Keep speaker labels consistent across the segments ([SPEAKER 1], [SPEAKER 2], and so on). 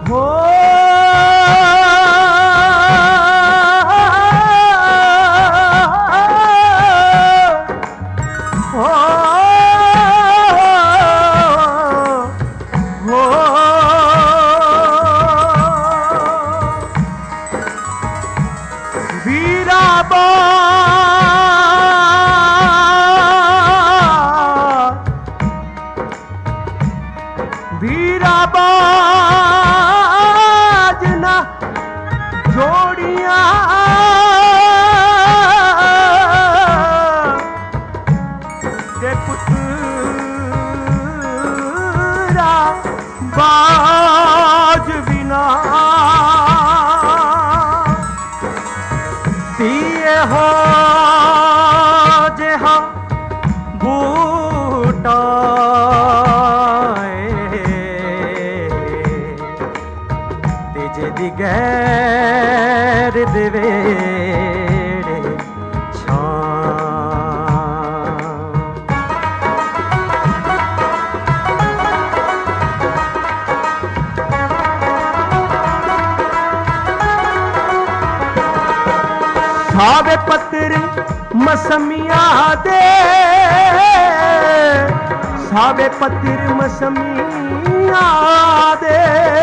[SPEAKER 1] हो वीरा बाजना जोड़ियां दे पुत्रा बाज बिना दिए हो जेहा बूटा दी गैर देवेड़े सावे पत्तर मसमिया दे सावे पत्तर मसमिया दे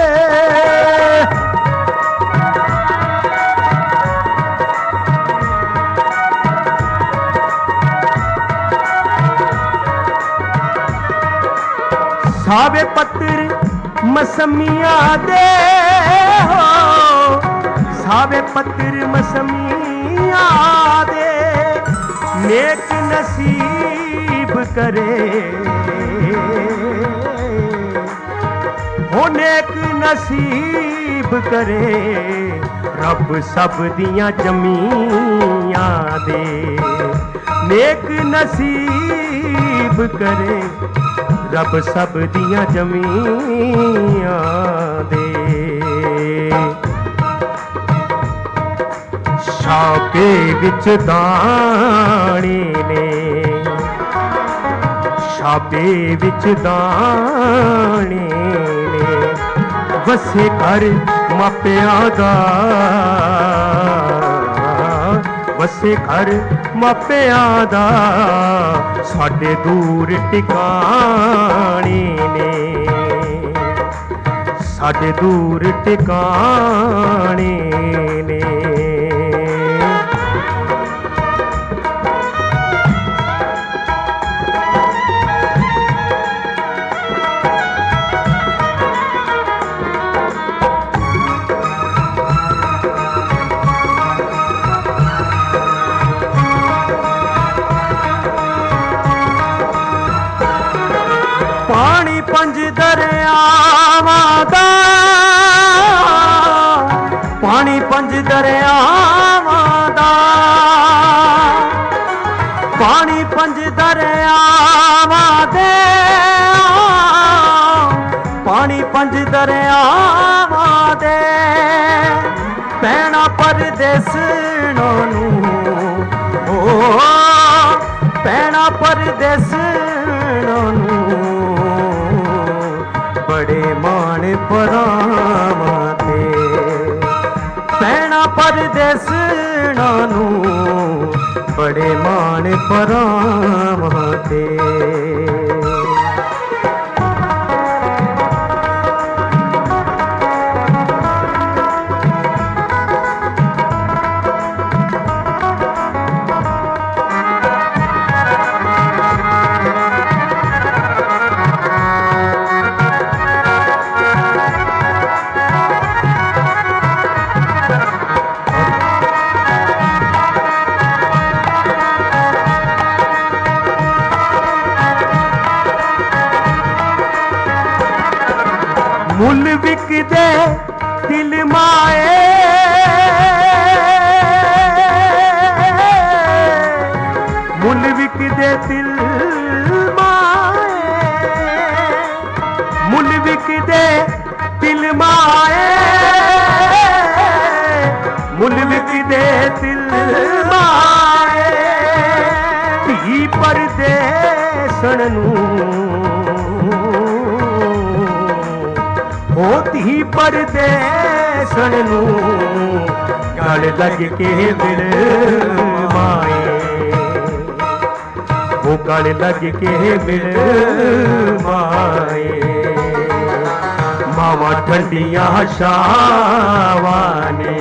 [SPEAKER 1] सावे पत्तर मसमिया दे हो सावे पत्तर मसमिया दे नेक नसीब करे हो नेक नसीब करे रब सब दियां जमियां दे नेक नसीब करे रब सब दियां जमियां दे छापे विच दाने ने छापे विच दाने ने वसे घर मापियां दा वसे घर मापियां दा साडे दूर टिकाणे ने साडे दूर टिकाणे ने पानी पंज दरियावां दा पानी पंज दरियावां दा पानी पंज दरियावां दे पानी पंज दरियावां दे पैना परदेसणों नूं ओ पैना परदेसणों नूं बड़े मान परावां ते पैना परदेसणों नूं बड़े मान परावां ते मुल विकदे दिल माए मुल विकदे दिल माए मुल विकदे दिल माए मुल विकदे दिल माए धी परदेसण नूं होती ही परदेसन नू गल लग के दिल माए, वो गल लग के दिल माए। मावा ठंडिया शावाने,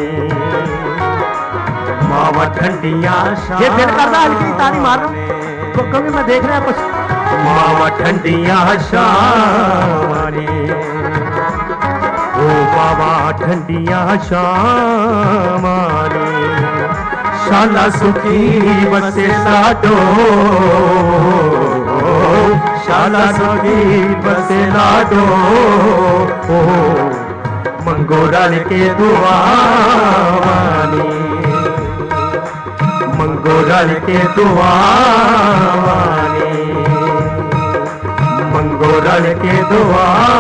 [SPEAKER 1] मावा ठंडिया शावाने। ये दिल करता हल्की ताली मारो क्योंकि मैं देख रहा कुछ। मावा ठंडिया शावाने, ओ बाबा ठंडिया शावाने। शाला सुखी बसे लाडो, शाला सुखी बसे लाडो, मंगो रल के दुआवानी, मंगो रल के दुआवानी, मंगो रल के दुआ।